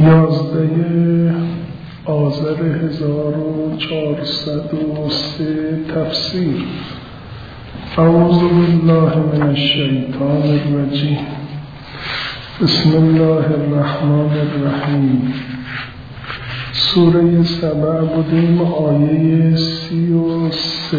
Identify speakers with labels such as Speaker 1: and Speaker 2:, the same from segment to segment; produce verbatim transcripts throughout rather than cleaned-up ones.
Speaker 1: یازده آذر هزار و چهارصد و سه تفسیر. اعوذ بالله من الشیطان الرجیم. بسم الله الرحمن الرحیم. سوره سبع بودیم، آیه سی و سه.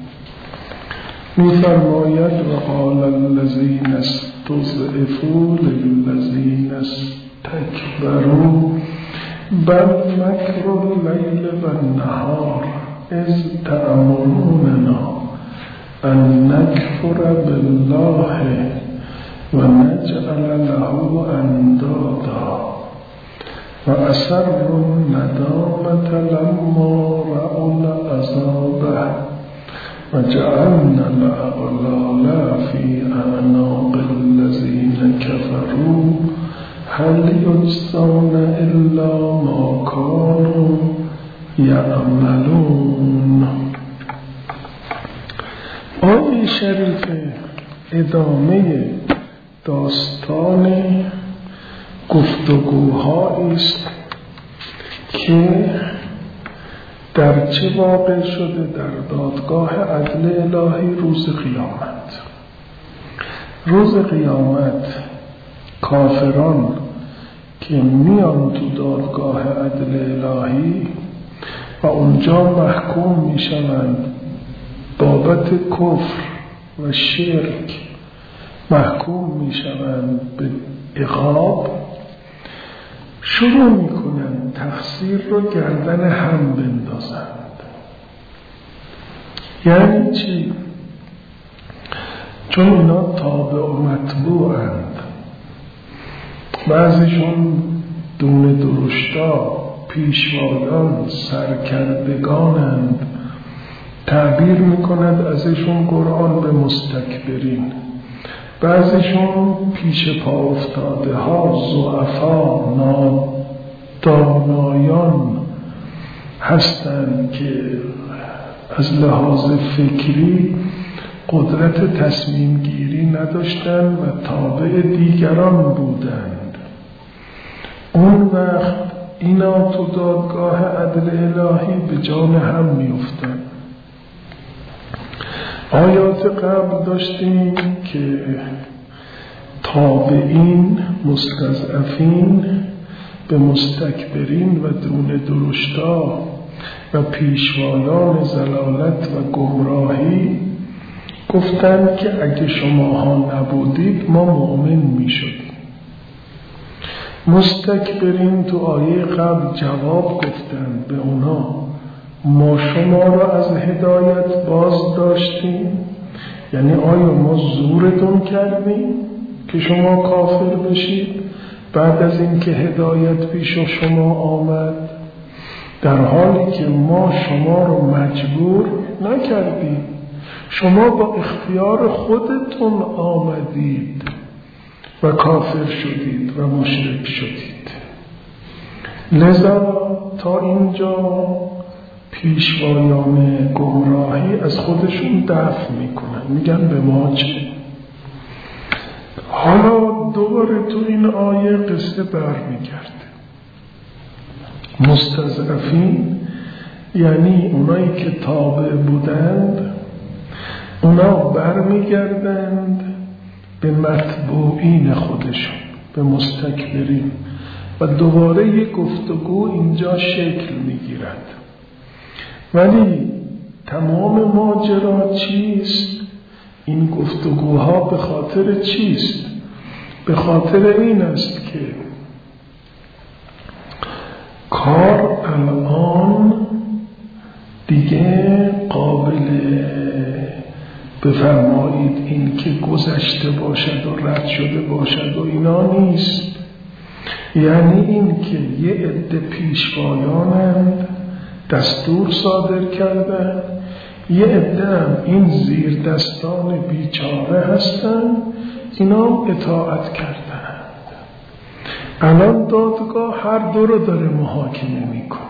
Speaker 1: می فرماید و قال الذین استضعفوا للذین استکبروا بل مکر اللیل والنهار اذ تأمروننا ان نکفر بالله و نجعل له اندادا و اسروا الندامة لما رأوا العذاب و جعلنا الأغلال فی اعناق الذین کفروا هل یجزون الا ما کانوا یعملون. آیه شریف ادامه داستان گفتگوهایی است که در چه واقع شده در دادگاه عدل الهی روز قیامت. روز قیامت کافران که میان تو دادگاه عدل الهی و اونجا محکوم میشوند بابت کفر و شرک، محکوم میشوند به عقاب، شروع میکنند تقصیر رو گردن هم بندازند. یعنی چی؟ چون اینا تابع و متبوعند، بعضیشون دونه درشتا، پیشوایان، سرکردگانند. تعبیر میکند ازشون قرآن به مستکبرین. بعضیشون پیش پا افتاده ها، ضعفا، نادانایان هستند که از لحاظ فکری قدرت تصمیم گیری نداشتند و تابع دیگران بودند. اون وقت اینا تو دادگاه عدل الهی به جان هم میافتند. آیات قبل داشتیم که تابعین، مستضعفین به مستکبرین و دونه درشتا و پیشوایان ضلالت و گمراهی گفتند که اگه شماها نبودید ما مؤمن می شدیم. مستکبرین تو آیه قبل جواب گفتند به اونا ما شما را از هدایت باز داشتیم، یعنی آیا ما زورتون کردیم که شما کافر بشید بعد از این که هدایت پیش شما آمد؟ در حالی که ما شما رو مجبور نکردیم، شما با اختیار خودتون آمدید و کافر شدید و مشرک شدید. لذا تا اینجا پیشوایان گمراهی از خودشون دفع میکنن، میگن به ما چه؟ حالا دوباره تو این آیه قصه برمیگرده. مستضعفین یعنی اونایی که تابع بودند، اونا برمیگردند به متبوعین خودشون، به مستکبرین، و دوباره یک گفتگو اینجا شکل میگیرد. ولی تمام ماجرا چیست؟ این گفتگوها به خاطر چیست؟ به خاطر این است که کار الان دیگه قابل بفرمایید این که گذشته باشد و رد شده باشد و اینا نیست. یعنی این که یه عده پیشوایانند دستور صادر کردن، یه عده هم این زیر دستان بیچاره هستن، اینا اطاعت کردن. الان دادگاه هر دو رو داره محاکمه میکنه.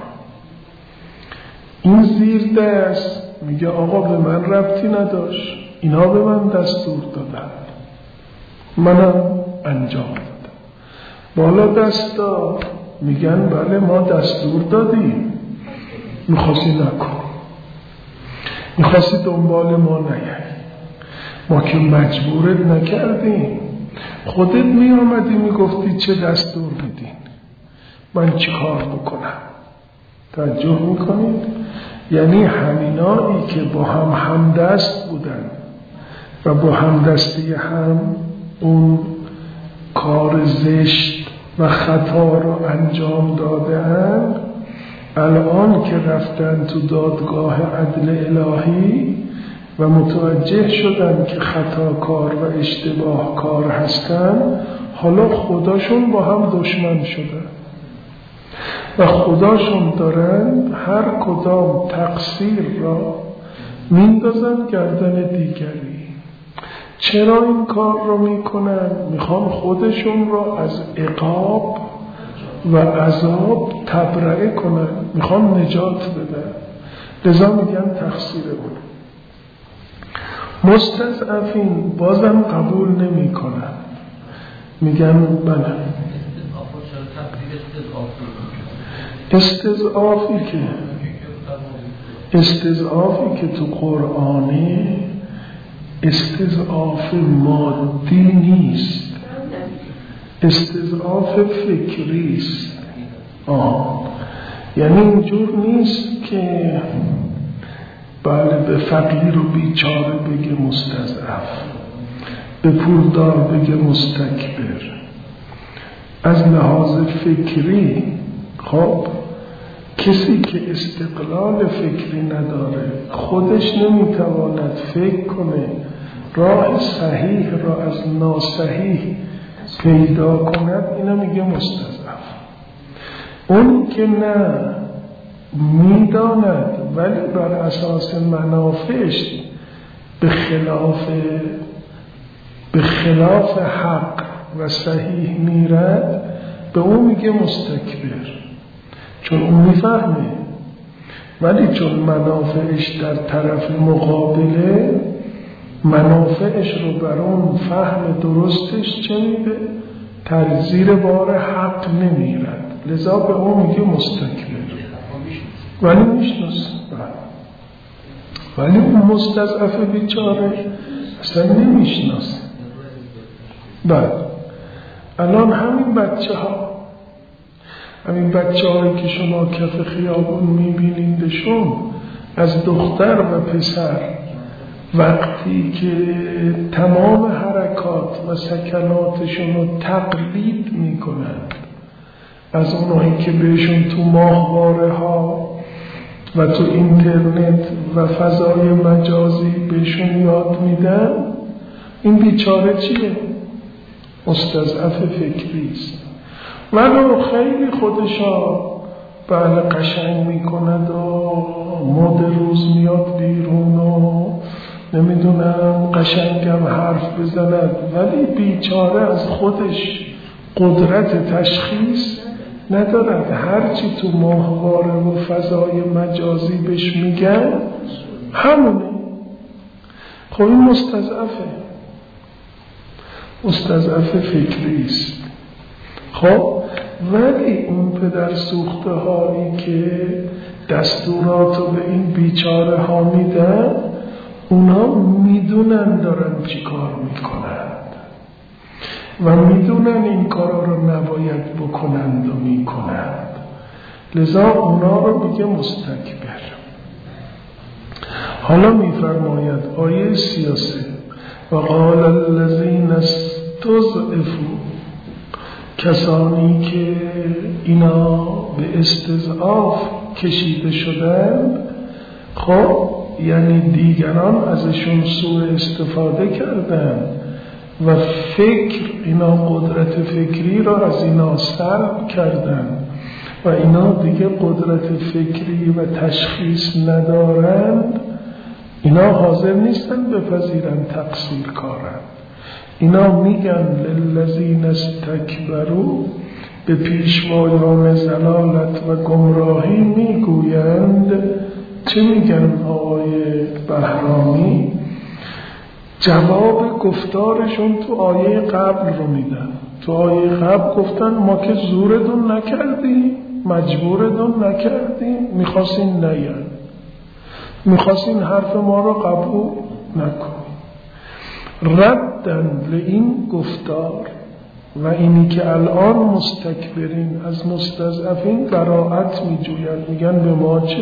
Speaker 1: این زیر دست میگه آقا به من ربطی نداشت، اینا به من دستور دادن، منم انجام دادم. بالا دستا میگن بله ما دستور دادیم، میخواستی نکن، میخواستی دنبال ما نیایی، ما که مجبورت نکردیم، خودت میامدی میگفتی چه دستور بدین، من چی کار بکنم؟ توجه میکنید؟ یعنی همینایی که با هم همدست بودن و با همدستی هم اون کار زشت و خطا رو انجام دادن، الان که رفتن تو دادگاه عدل الهی و متوجه شدن که خطاکار و اشتباه کار هستن، حالا خداشون با هم دشمن شدن و خداشون دارن هر کدام تقصیر را میندازن گردن دیگری. چرا این کار رو میکنن؟ میخوان خودشون را از عقاب و عذاب تبرئه کنن، میخوان نجات بدن، لذا میگن تقصیر اون. مستضعفین بازم قبول نمی کنن، میگن بله. استضعافی که استضعافی که تو قرآنه استضعاف مادی نیست، استضعاف فکری است. آه یعنی اینجور نیست که بله به فقیر و بیچاره بگه مستضعف، به پولدار بگه مستکبر. از لحاظ فکری خب کسی که استقلال فکری نداره، خودش نمیتواند فکر کنه، راه صحیح را از ناصحیح پیدا کند، اینا میگه مستضعف. اون که نه میداند ولی بر اساس منافعش به خلاف به خلاف حق و صحیح میرد، به اون میگه مستکبر، چون اون میفهمه، ولی چون منافعش در طرف مقابله، منافعش رو بر اون فهم درستش چه میده؟ تزییر بار حق نمیرد، لذا به اون میگه مستکبر. ولی میشناسه، ولی اون مستضعف بیچاره اصلا نمیشناسه. بعد الان همین بچه ها همین بچه هایی که شما کف خیابون میبینیدشون، از دختر و پسر، وقتی که تمام حرکات و سکناتشون رو تقلید میکنند از اونایی که بهشون تو ماهواره ها و تو اینترنت و فضای مجازی بهشون یاد میدن، این بیچاره چیه؟ مستضعف فکری است. ولو خیلی خودشا بله قشنگ میکند و مد روز میاد بیرون و نمیدونم قشنگم حرف بزند، ولی بیچاره از خودش قدرت تشخیص ندارد. هرچی تو ماهواره و فضای مجازی بهش میگن همونه. خب این مستضعفه، مستضعف فکری است. خب ولی اون پدر سوخته هایی که دستورات رو به این بیچاره ها میدن، اونا میدونن دارن چی کار میکنند و میدونن این کارا رو نباید بکنند و میکنند، لذا اونا رو میگه مستکبر. حالا میفرماید آیه سیاسه و قال الذین استضعفوا، کسانی که اینا به استضعاف کشیده شدند، خب یعنی دیگران ازشون سوء استفاده کردند و فکر اینا قدرت فکری را از اینا سلب کردند و اینا دیگه قدرت فکری و تشخیص ندارند، اینا حاضر نیستن بپذیرن تقصیر کارند. اینا میگن للذین استکبروا، به پیشوایان ضلالت و گمراهی میگویند. چه میگن آقای بهرامی؟ جواب گفتارشون تو آیه قبل رو میدن. تو آیه قبل گفتن ما که زورتون نکردیم، مجبورتون نکردیم، میخواستین نیان، میخواستین حرف ما رو قبول نکنیم. ردن لئین گفتار و اینی که الان مستکبرین از مستضعفین براءت میجوین، میگن به ما چه؟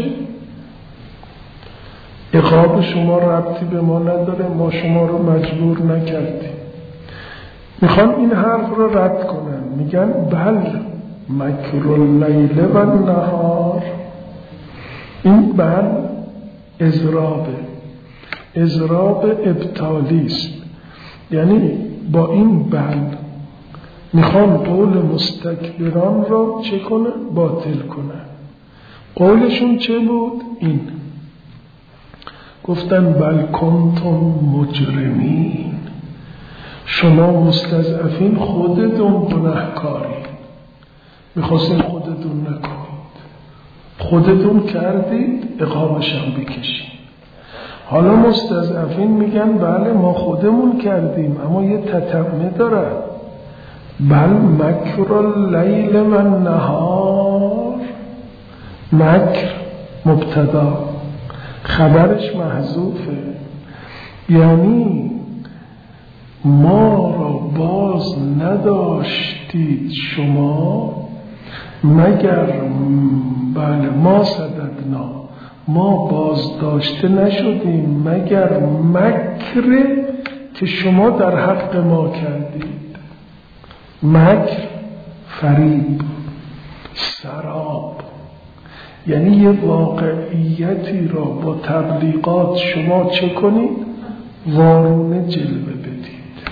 Speaker 1: عقاب شما ربطی به ما نداره، ما شما رو مجبور نکردیم. میخوان این حرف رو رد کنن، میگن بل مکر اللیل و النهار. این بل اضرابه، اضراب ابطالی است. یعنی با این بل میخوان قول مستکبران رو چه کنن؟ باطل کنن. قولشون چه بود؟ این گفتن بل کنتم مجرمین، شما مستضعفین خودتون گناهکارین، میخواستین خودتون نکنید، خودتون کردید، عقابش هم بکشید. حالا مستضعفین میگن بله ما خودمون کردیم، اما یه تتمه داره، بل مکر اللیل و النهار. مکر مبتدا، خبرش محذوفه، یعنی ما را باز نداشتید شما مگر بله ما صددنا، ما باز داشته نشدیم مگر مکر که شما در حق ما کردید. مکر فریب، سراب، یعنی یه واقعیتی را با تبلیغات شما چه کنید؟ وارونه جلوه بدید.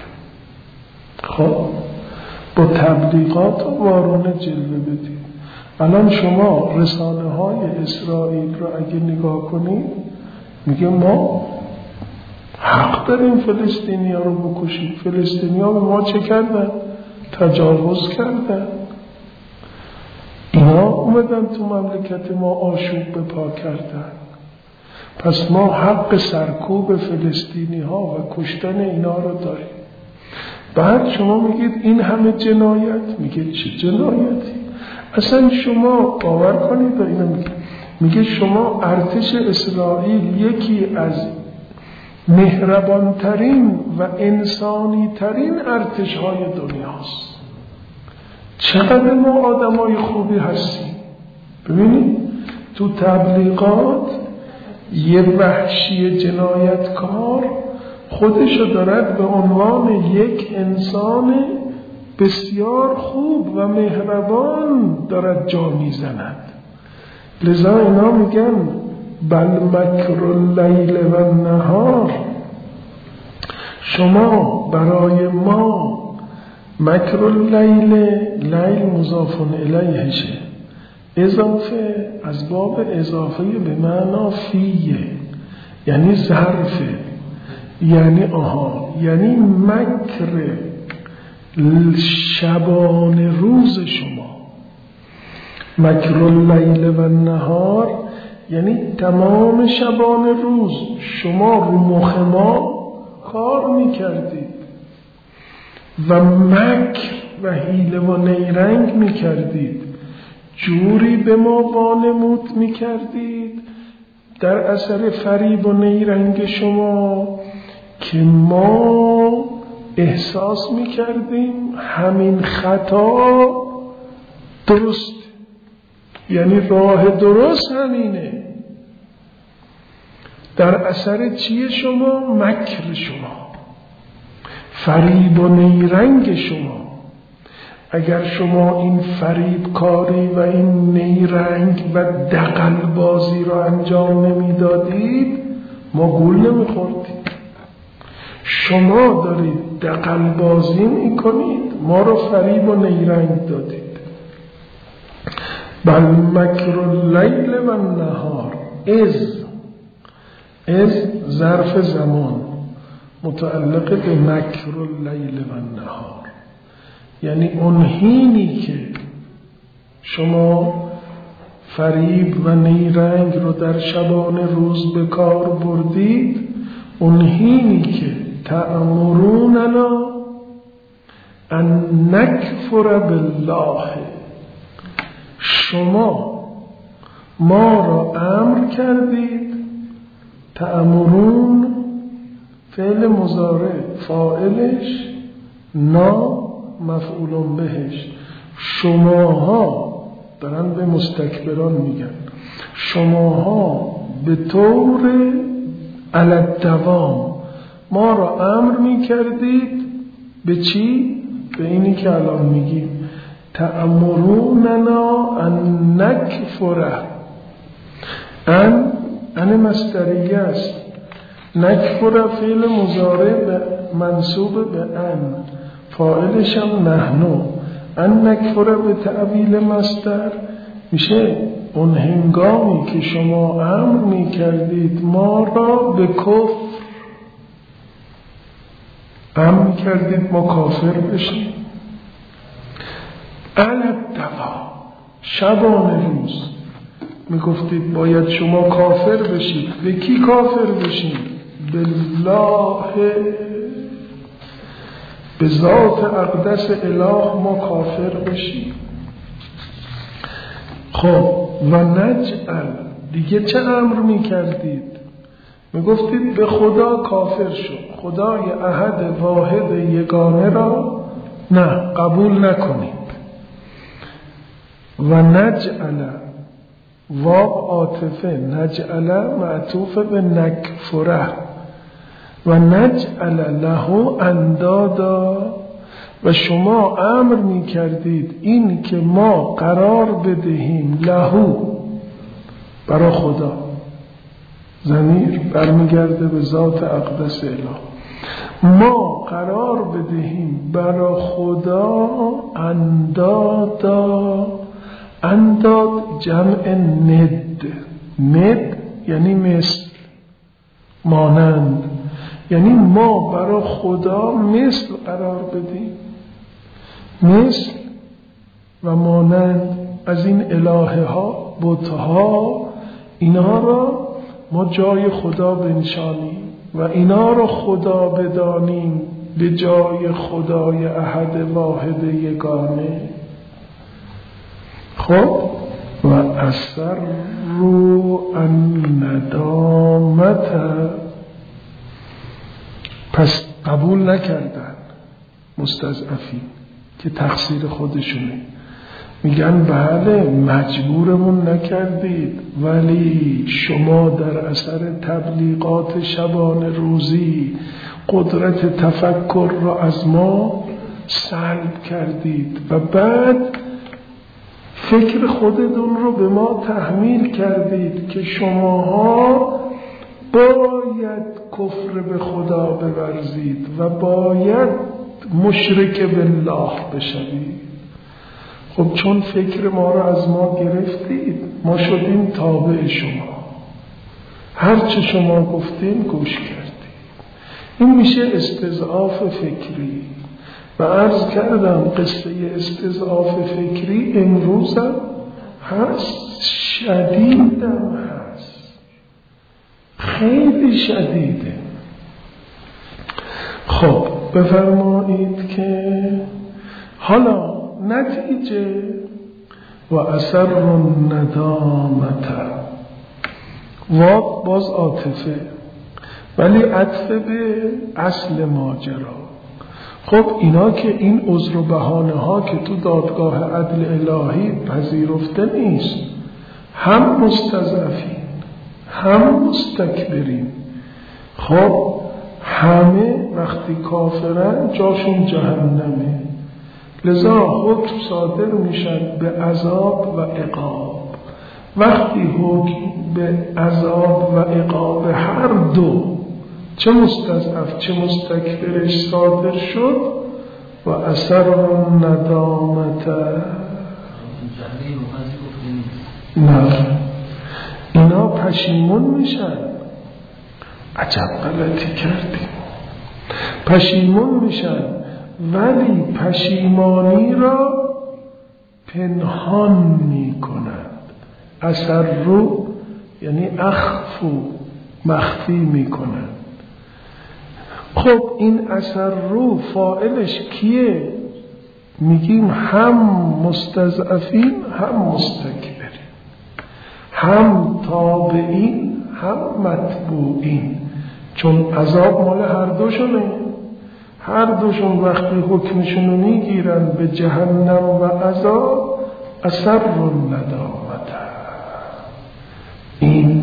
Speaker 1: خب با تبلیغات وارونه جلوه بدید. الان شما رسانه های اسرائیل را اگه نگاه کنید میگه ما حق داریم فلسطینی ها رو بکشیم. فلسطینی ها به ما چه کردن؟ تجاوز کردن. اینا اومدن تو مملکت ما آشوب به پا کردن، پس ما حق سرکوب فلسطینی ها و کشتن اینا رو داریم. بعد شما میگید این همه جنایت. میگه چه جنایتی؟ اصلا شما باور کنید و اینو میگه میگه شما ارتش اسرائیل یکی از مهربانترین و انسانی ترین ارتش های دنیاست. چقدر ما آدمای خوبی هستیم. ببینید تو تبلیغات یه وحشی جنایتکار خودشو دارد به عنوان یک انسان بسیار خوب و مهربان دارد جا میزند. لذا اینا میگن بل مکر اللیل و النهار، شما برای ما مکر اللیل، لیل مضاف الیهشه، اضافه از باب اضافه به معنا فیه، یعنی ظرفه، یعنی آها یعنی مکر شبان روز شما. مکر اللیل و النهار یعنی تمام شبان روز شما رو مخ ما کار میکردید و مکر و حیله و نیرنگ میکردید، جوری به ما وانمود میکردید در اثر فریب و نیرنگ شما که ما احساس میکردیم همین خطا درست، یعنی راه درست همینه. در اثر چیه شما؟ مکر شما، فریب و نیرنگ شما. اگر شما این فریب کاری و این نیرنگ و دغل بازی را انجام نمیدادید ما گول نمیخوردیم. شما دارید دغل بازی میکنید، ما رو فریب و نیرنگ دادید. بل مکر اللیل و النهار، از از ظرف زمان متعلق به مکر اللیل و النهار، یعنی اون حینی که شما فریب و نیرنگ رو در شبان روز به کار بردید، اون حینی که تأمروننا ان نکفر بالله، شما ما را امر کردید. تأمرون فعل مضارع، فاعلش نا مفعول بهش. شماها دارن به مستکبران میگن، شماها به طور علی الدوام ما را امر میکردید به چی؟ به اینی که الان میگیم تأمروننا ان نکفره. ان ان مصدریه است، نکفره فعل مضارع منصوب به ان، فاعلش هم نحنو. ان نکفره به تعویل مصدر میشه اون هنگامی که شما امر میکردید ما را به کفر، امر کردید ما کافر بشیم. الدوا شبانه روز میگفتید باید شما کافر بشید. به کی کافر بشید؟ بالله، به ذات اقدس اله ما کافر بشیم. خب و نجعل، دیگه چه امر میکردید؟ میگفتید به خدا کافر شد، خدای احد واحد یگانه را نه قبول نکنید. و نجعل واو عاطفه، نجعل معطوف به نکفره. و نجعل له اندادا، و شما امر می کردید این که ما قرار بدهیم لهو برای خدا، ضمیر برمیگرده به ذات اقدس اله، ما قرار بدهیم برای خدا اندادا. انداد جمع ند، ند یعنی مثل، مانند، یعنی ما برای خدا مثل قرار بدیم، مثل و مانند از این الهه ها، بت ها، اینا را ما جای خدا بنشانیم و اینا را خدا بدانیم به جای خدای احد واحد یگانه. خب و اثر رو ان ندامت، پس قبول نکردن مستضعفین که تقصیر خودشونه، میگن بله مجبورمون نکردید، ولی شما در اثر تبلیغات شبانه روزی قدرت تفکر را از ما سلب کردید و بعد فکر خودتون رو به ما تحمیل کردید که شماها باید کفر به خدا بورزید و باید مشرک بالله بشوید. خب چون فکر ما رو از ما گرفتید ما شدیم تابع شما، هرچه شما گفتیم گوش کردید. این میشه استضعاف فکری. و عرض کردم قصه استضعاف فکری امروزم هست، شدیدم هست، خیلی شدیده. خب بفرمایید که حالا نتیجه و اثر ندامت، و باز عاطفه ولی عطف به اصل ماجرا. خب اینا که این عذر و بهانه ها که تو دادگاه عدل الهی پذیرفته نیست، هم مستضعفین هم مستکبرین، خب همه وقتی کافرن جاشون جهنمه، لذا حکم صادر میشن به عذاب و عقاب. وقتی حکم به عذاب و عقاب هر دو، چه مستضعف چه مستکبرش صادر شد، و اثر ندامت، نه اینا پشیمون میشن، عجب غلطی کردیم، پشیمون میشن، ولی پشیمانی را پنهان میکنند. اثر رو یعنی اخفو، مخفی میکنند. خب این اثر رو فاعلش کیه؟ میگیم هم مستضعفین هم مستکبرین، هم تابعین هم متبوعین، چون عذاب مال هر دوشونه. هر دوشون وقتی حکمشون رو میگیرن به جهنم و عذاب، اثر رو ندامت، این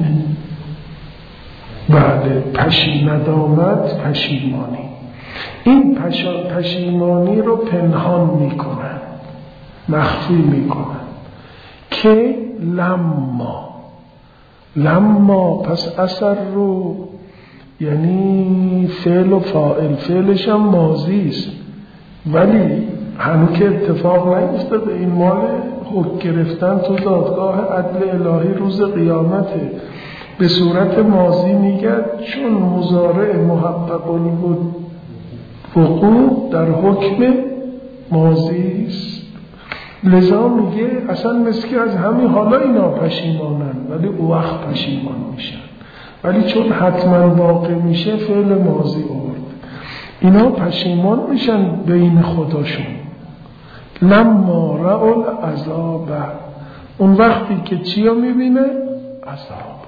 Speaker 1: بعد پشی ندامت پشیمانی، این پشیمانی رو پنهان میکنن، مخفی میکنن که لما لما پس اثر رو یعنی فعل و فاعل، فعلش هم ماضی است ولی هنوز که اتفاق نیفتاده، این مال حکم گرفتن تو دادگاه عدل الهی روز قیامته. به صورت ماضی میگه چون مضارع محقق بود وقوع در حکم ماضی است، لذا میگه اصلا مسکی از همین حالا اینا پشیمانن ولی او وقت پشیمان میشن، ولی چون حتما واقع میشه فعل ماضی آورد، اینا پشیمان میشن بین خداشون. لما رأوا العذاب، اون وقتی که چی رو میبینه؟ عذاب.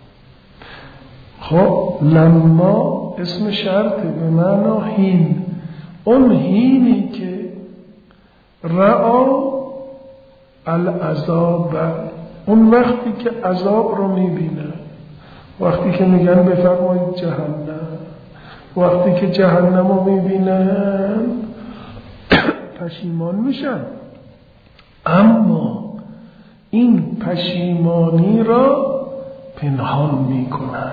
Speaker 1: خب لما اسم شرطه به معنی هین، اون هینی که رأوا العذاب، اون وقتی که عذاب رو میبینه، وقتی که میگن بفرمایید جهنم، وقتی که جهنم رو میبینن پشیمان میشن، اما این پشیمانی را پنهان میکنند.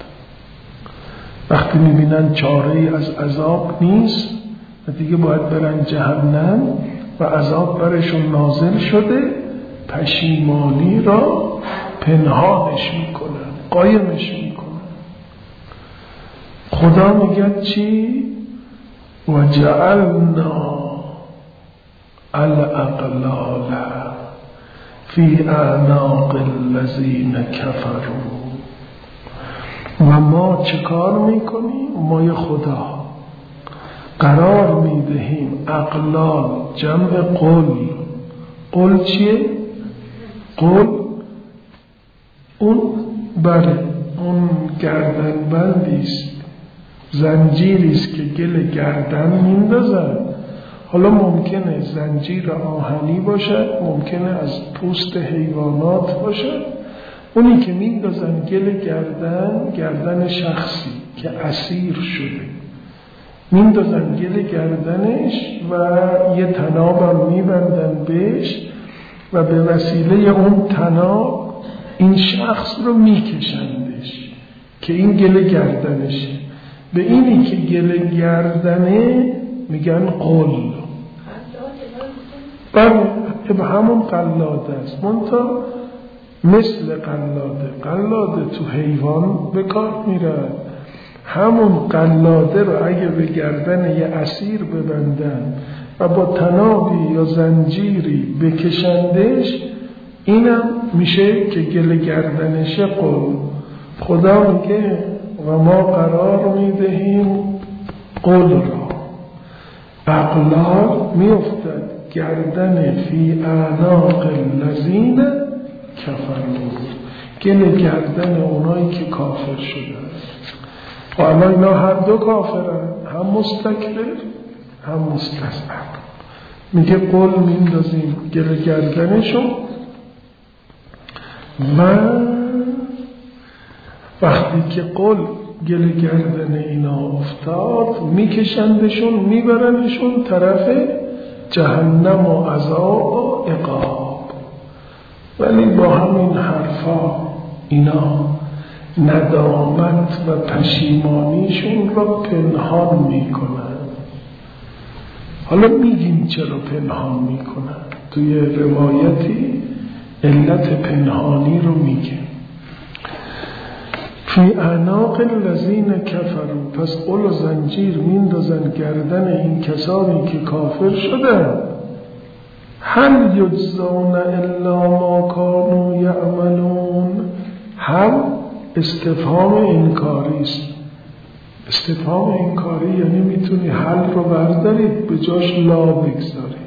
Speaker 1: وقتی میبینن چاره از عذاب نیست و دیگه باید برن جهنم و عذاب برشون نازل شده، پشیمانی را پنهانش میکنن، قایمش میکنن. خدا میگه چی؟ و جعلنا الاغلال فی اعناق الذین کفروا، و ما چه کار میکنیم؟ ما خدا قرار میدهیم اغلال، جمع قل. قل چیه؟ قل اون بله اون گردن بندیست، زنجیریست که گل گردن میندازن. حالا ممکنه زنجیر آهنی باشد، ممکنه از پوست حیوانات باشد. اونی که میندازن گل گردن، گردن شخصی که اسیر شده، میندازن گل گردنش و یه طنابم میبندن بهش و به وسیله اون طناب این شخص رو میکشندش که این گل گردنشه. به اینی که گل گردنه میگن قل. به همون قلاده است، منطقه مثل قلاده. قلاده تو حیوان به کار میره، همون قلاده رو اگه به گردن یه اسیر ببندن و با طنابی یا زنجیری بکشندش، اینم میشه که گل گردنشه قل. خدا میگه و ما قرار میدهیم قل را، اغلال میافتد گردن فی اعناق الذین کفروا، گل گردن اونایی که کافر شدن. و اما اینا هر دو کافرن، هم مستکبر هم مستضعف. میگه قل میندازیم گل گردنشون و وقتی که قل گل گردن اینا افتاد میکشندشون میبرنشون طرف جهنم و عذاب و عقاب. ولی با همین حرفا اینا ندامت و پشیمانیشون را پنهان میکنن. حالا میگیم چرا پنهان میکنن، توی روایتی علت پنهانی رو میگه. فی اعناق الذین کفروا، پس قل و زنجیر میندازن گردن این کسانی که کافر شدن. هل یجزون الا ما کانوا یعملون، هم استفهام انکاری است، استفهام انکاری یعنی میتونی حل رو بردارید به جاش لا بگذارید.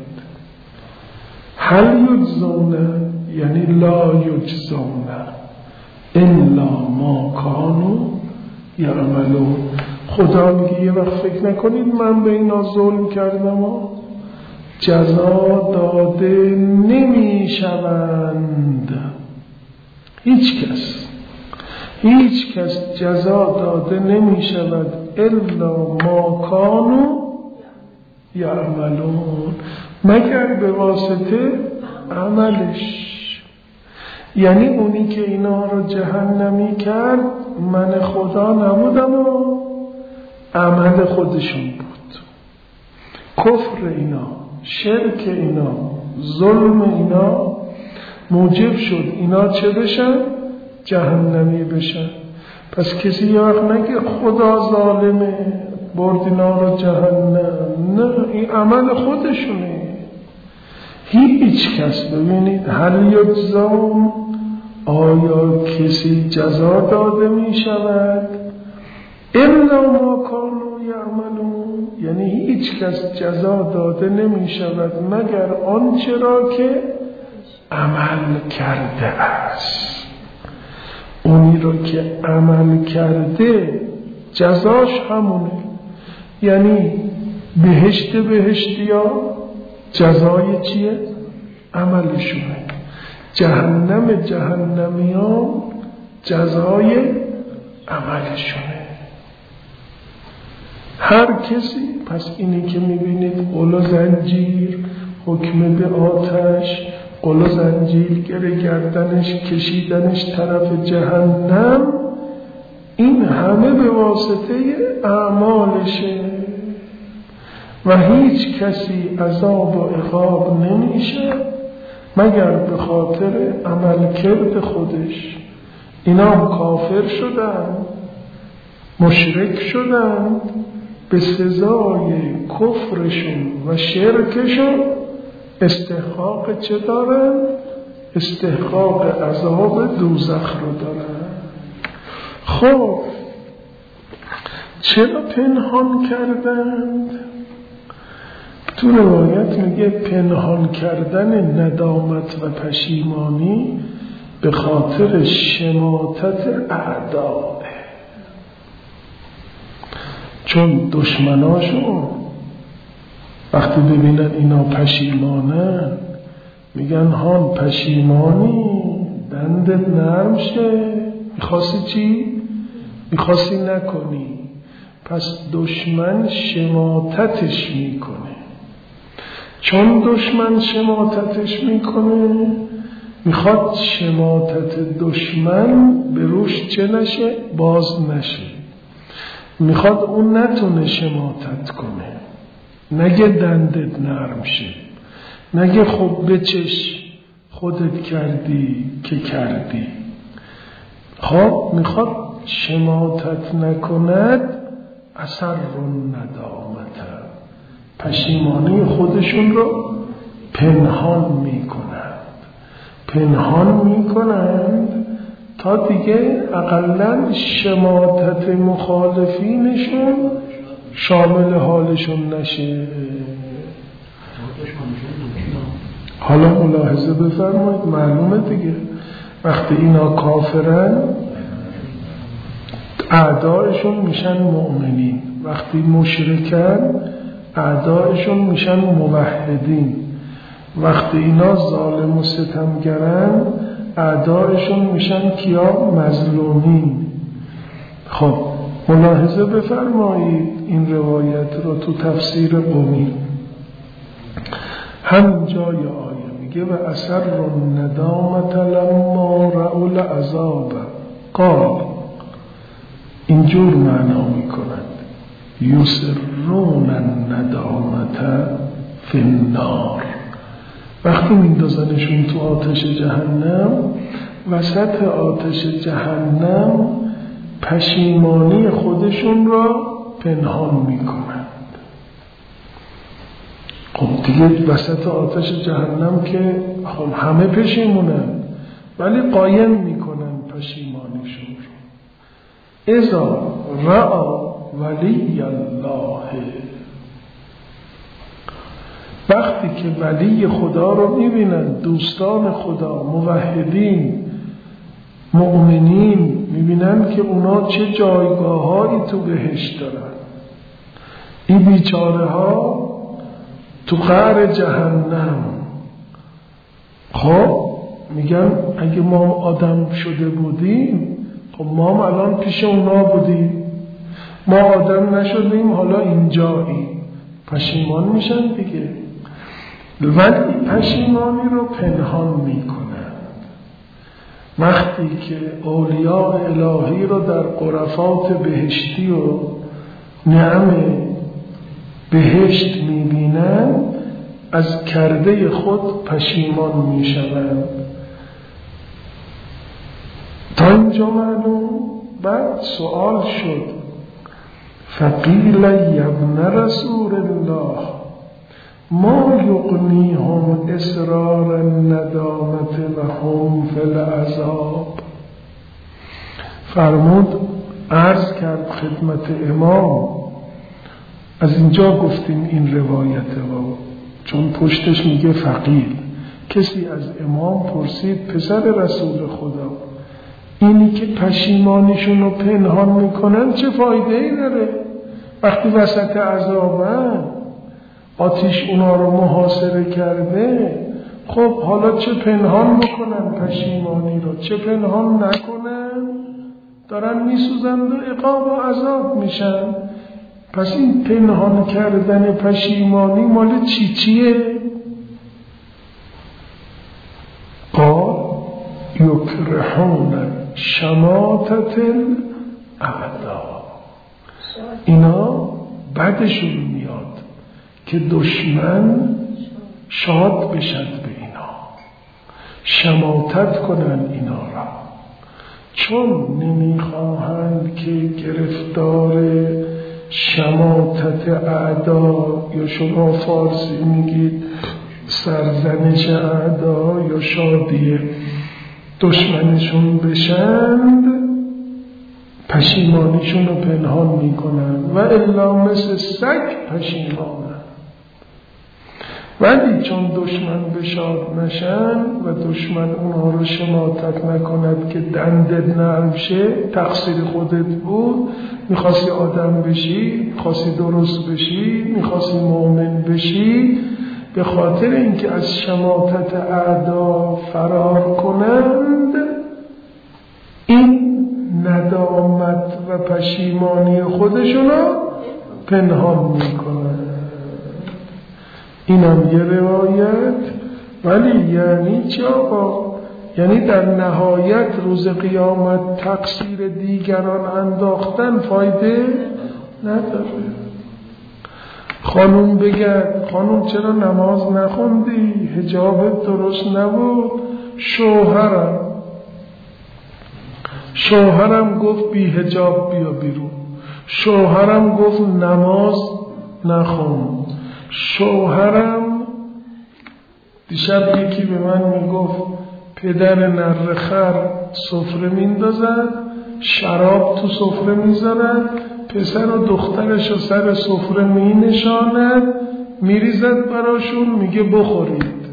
Speaker 1: هل یجزون یعنی لا یجزون الا ما کانوا یعملون. خدا میگه یه وقت فکر نکنید من به اینا ظلم کردم و جزا داده نمیشوند. هیچ کس هیچ کس جزا داده نمی شود الا ما کانوا یعملون، مگر به واسطه عملش. یعنی اونی که اینا رو جهنمی کرد من خدا نبودم و عمل خودشون بود. کفر اینا، شرک اینا، ظلم اینا موجب شد اینا چه بشن؟ جهنمی بشن. پس کسی یه وقت نگه خدا ظالمه برد اینا رو جهنم، نه، این عمل خودشونه. هیچ کس ببینید هل یجزون آیا کسی جزا داده می شود الا ما کانوا یعملون، یعنی هیچ کس جزا داده نمی شود مگر آنچه را که عمل کرده است. اونی رو که عمل کرده جزاش همونه. یعنی بهشت بهشتی ها جزای چیه؟ عملشونه. جهنم جهنمیان جزای عملشونه. هر کسی، پس اینی که میبینید قل و زنجیر، حکم به آتش، قل و زنجیر گره گردنش، کشیدنش طرف جهنم، این همه به واسطه اعمالشه و هیچ کسی عذاب و عقاب نمیشه مگر به خاطر عملکرد خودش. اینا کافر شدن، مشرک شدن، به سزای کفرشون و شرکشون استحقاق چه دارن؟ استحقاق عذاب دوزخ رو دارن. خب چرا پنهان کردند؟ تو روایت میگه پنهان کردن ندامت و پشیمانی به خاطر شماتت اعداء، چون دشمناشون وقتی ببینن اینا پشیمانن میگن هان پشیمانی دندت نرم شه، میخواستی چی؟ میخواستی نکنی. پس دشمن شماتتش میکنه. چون دشمن شماتتش میکنه میخواد شماتت دشمن به روش چه نشه؟ باز نشه. میخواد اون نتونه شماتت کنه، نگه دندت نرم شه، نگه خب بچش خودت کردی که کردی. خب میخواد شماتت نکند، اثر رو ندامت، پشیمانی خودشون رو پنهان میکنند پنهان میکنند تا دیگه اقلن شماتت مخالفینشون شامل حالشون نشه. حالا ملاحظه بفرمایید، معلومه دیگه وقتی اینا کافرن اعدایشون میشن مؤمنین، وقتی مشرکن اعدایشون میشن موحدین، وقتی اینا ظالم و ستمگرن اعدایشون میشن کیا؟ مظلومین. خب ملاحظه بفرمایید این روایت رو تو تفسیر قمی هم جای آیه میگه و اثر الندامت لما رأوا العذاب قال، اینجور معنا میکنند یسرون الندامت فی النار، وقتی میندازنشون تو آتش جهنم، وسط آتش جهنم پشیمانی خودشون را پنهان میکنند. خب دیگه وسط آتش جهنم که خب همه پشیمونن ولی قایم میکنن پشیمانیشون رو. اذا رأوا ولی الله. وقتی که ولی خدا رو میبینن، دوستان خدا، موحدین، مؤمنین، میبینن که اونا چه جایگاهایی تو بهشت دارن. این بیچاره ها تو قعر جهنم. خب میگن اگه ما آدم شده بودیم، خب ما هم الان پیش اونا بودیم. ما آدم نشدیم، حالا اینجاییم. پشیمان میشن دیگه. ولی پشیمانی رو پنهان میکنند. وقتی که اولیاء الهی رو در غرفات بهشتی و نعم بهشت میبینن، از کرده خود پشیمان میشوند. تا اینجا معلوم. بعد سوال شد فقیل یا ابن رسول الله ما یغنیهم اصرار الندامت و هم فی العذاب. فرمود عرض کرد خدمت امام، از اینجا گفتیم این روایت رو، چون پشتش میگه فقیل. کسی از امام پرسید پسر رسول خدا، اینی که پشیمانیشون رو پنهان میکنن چه فایده ای داره؟ وقتی وسط عذابن، آتیش اونا رو محاصره کرده، خب حالا چه پنهان بکنن پشیمانی رو، چه پنهان نکنن؟ دارن میسوزند و عقاب و عذاب میشن. پس این پنهان کردن پشیمانی مال چی چیه؟ قال یکرهون شماتت الاعدا. اینا بعدشون میاد که دشمن شاد بشد به اینا، شماتت کنن اینا را، چون نمیخواهند که گرفتار شماتت اعدا، یا شما فارسی میگید سرزنش اعدا یا شادی دشمنشون بشند، پشیمانیشون رو پنهان میکنن و الا مثل سگ پشیمانن. ولی چون دشمن بشاد نشن و دشمن اونها رو شماتت نکند که دندت نرم شه، تقصیر خودت بود، میخواستی آدم بشی، میخواستی درست بشی، میخواستی مؤمن بشی، به خاطر اینکه از شماتت اعدا فرار کنند، این ندامت و پشیمانی خودشون رو پنهان میکنند. اینم یه روایت. ولی یعنی چه آقا؟ یعنی در نهایت روز قیامت تقصیر دیگران انداختن فایده نداره. خانوم بگرد خانوم چرا نماز نخوندی؟ حجابت درست نبود. شوهرم شوهرم گفت بی حجاب بیا بیرون. شوهرم گفت نماز نخوند. شوهرم دیشب یکی به من میگفت پدر نرخر سفره میندازد، شراب تو سفره میذارد، پسر و دخترش رو سر سفره مینشاند، میریزد براشون، میگه بخورید.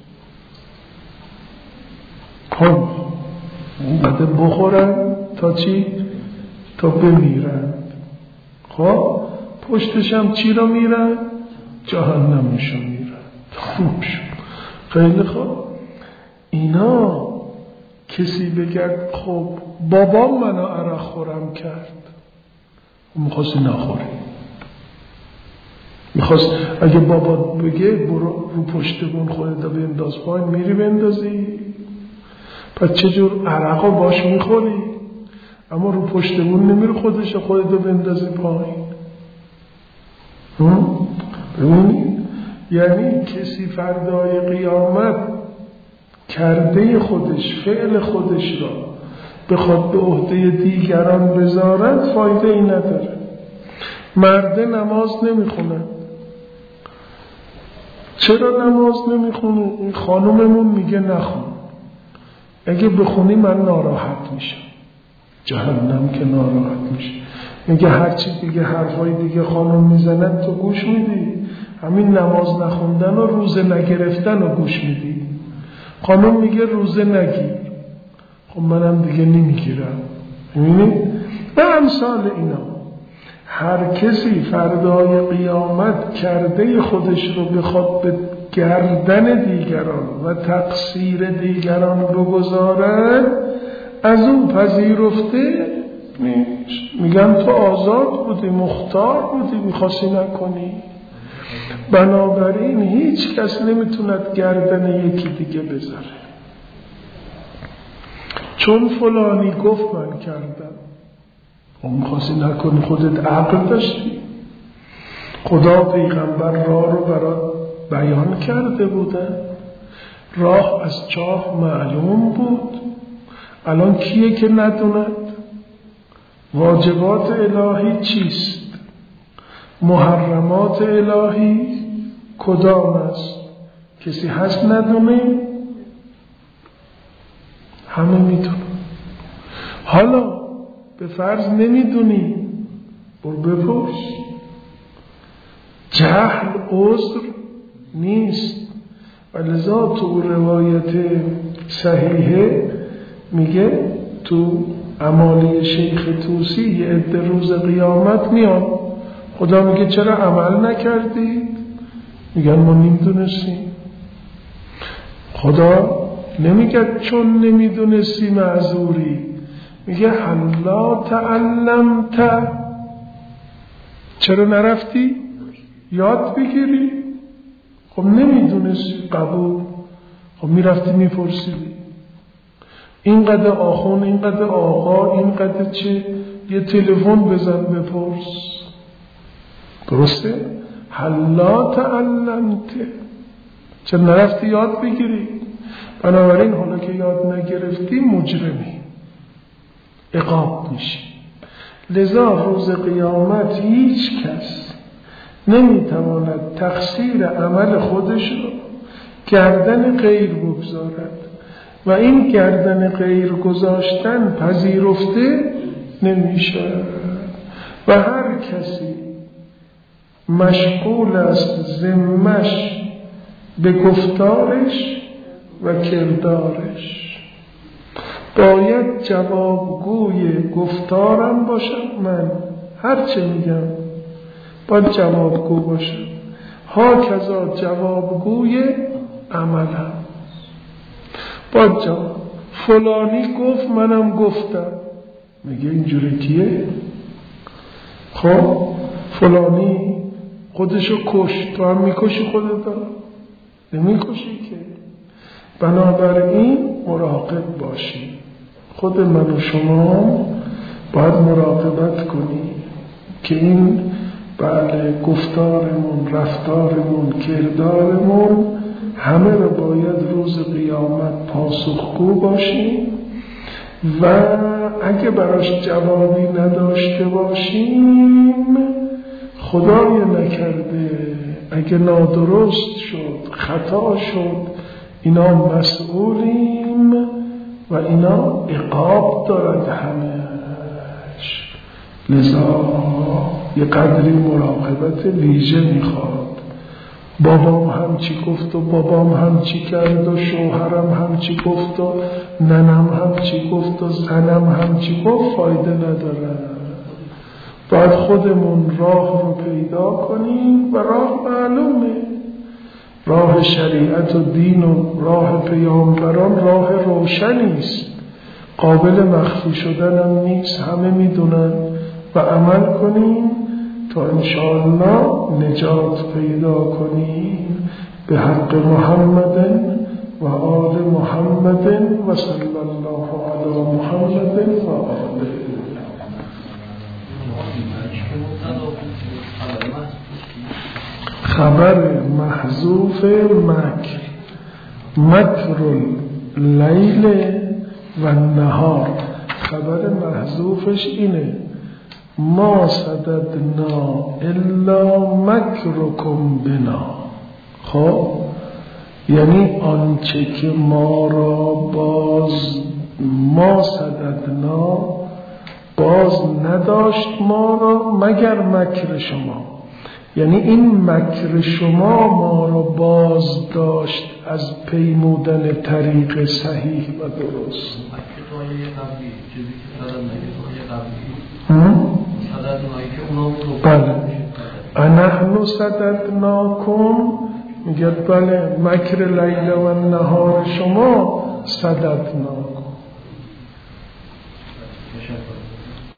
Speaker 1: کن بده بخورن تا چی؟ تا بمیرن. خب پشتشم چی رو میرن؟ جهنمشو میرن. خوب شد. خیلی خوب. اینا کسی بگرد خب بابام منو عرق خورم کرد، میخواستی نخوری. میخواست اگه بابا بگه برو رو پشت بون خودت بنداز پایین، میری بندازی؟ پس چجور عرقا باش میخوری؟ اما رو پشت بون نمیری خودش خودت بندازی پایین. ببینید، یعنی کسی فردای قیامت کرده خودش، فعل خودش را بخواد به عهده دیگران بذارد، فایده ای نداره. مرده نماز نمیخونه. چرا نماز نمیخونه؟ این خانوممون میگه نخون، اگه بخونی من ناراحت میشم. جهنم که ناراحت میشه. میگه هرچی دیگه حرفای دیگه خانم میزنن تو گوش میدی، همین نماز نخوندن و روزه نگرفتن رو گوش میدی. خانم میگه روزه نگیر، خب منم دیگه نمیگیرم. میبینید؟ به امثال اینا هر کسی فردای قیامت کرده خودش رو بخواد به گردن دیگران و تقصیر دیگران بگذارد، از اون پذیرفته میگن تو آزاد بودی، مختار بودی، میخواستی نکنی. بنابراین هیچ کس نمیتوند گردن یکی دیگه بذاره. چون فلانی گفت من کردم، خب میخواستی نکنی، خودت عقل داشتی. خدا پیغمبر راه رو برات بیان کرده بودن، راه از چاه معلوم بود. الان کیه که ندوند؟ واجبات الهی چیست؟ محرمات الهی کدام است؟ کسی هست ندونه؟ همه میدونن. حالا به فرض نمیدونی، برو بپرس. جهل عذر نیست. و لذا تو روایت صحیحه میگه تو امالی شیخ توسی یه عده روز قیامت میان، خدا میگه چرا عمل نکردید؟ میگن ما نمیدونستیم. خدا نمیگه چون نمیدونستی معذوری، میگه حالا تعلمت، چرا نرفتی یاد بگیری؟ خب نمیدونستی، قبول. خب میرفتی میپرسیدی. اینقدر آخون، اینقدر آقا، اینقدر چه، یه تلفن بزن بپرس. درسته؟ حالا تعلمت، چرا نرفتی یاد بگیری؟ بنابراین حالا که یاد نگرفتی مجرمی، عقاب میشی. لذا روز قیامت هیچ کس نمیتواند تقصیر عمل خودش رو گردن غیر بگذارد و این گردن غیر گذاشتن پذیرفته نمیشه. و هر کسی مشغول است ذمش به گفتارش و کردارش. باید جوابگوی گفتارم باشم، من هر چه میگم باید جوابگو باشم، ها کذا جوابگوی عملم. باید جواب فلانی گفت منم گفتم، میگه اینجوری کیه؟ خب فلانی خودشو کش، تو هم میکشی خودت؟ نمیکشی که. بنابراین مراقب باشی. خود من و شما باید مراقبت کنی که این بله گفتارمون، رفتارمون، کردارمون همه رو باید روز قیامت پاسخگو باشیم و اگه براش جوابی نداشته باشیم، خدای نکرده اگه نادرست شد، خطا شد، اینا مسئولیم و اینا عقاب دارد همش. لذا یه قدری مراقبت ویژه میخواد. بابام هم چی گفت و بابام هم چی کرد و شوهرم هم چی گفت و ننم هم چی گفت و زنم هم چی گفت، فایده نداره. باید خودمون راه رو پیدا کنیم و راه معلومه. راه شریعت و دین و راه پیامبران راه روشنی است، قابل مخفی شدن هم نیست، همه میدونن. و عمل کنیم تا انشاءالله نجات پیدا کنیم. به حق محمد و آل محمد و صلی الله علی محمد و آله. خبر محذوف مکر، مکر اللیل و النهار. خبر محذوفش اینه ما صددنا الا مکرکم بنا. خب یعنی آنچه که ما را باز ما صددنا باز نداشت ما را مگر مکر شما. یعنی این مکر شما ما را باز داشت از پیمودن طریق صحیح و درست. بله انحن صددناکم، میگه بله مکر لیل و نهار شما صددناکم.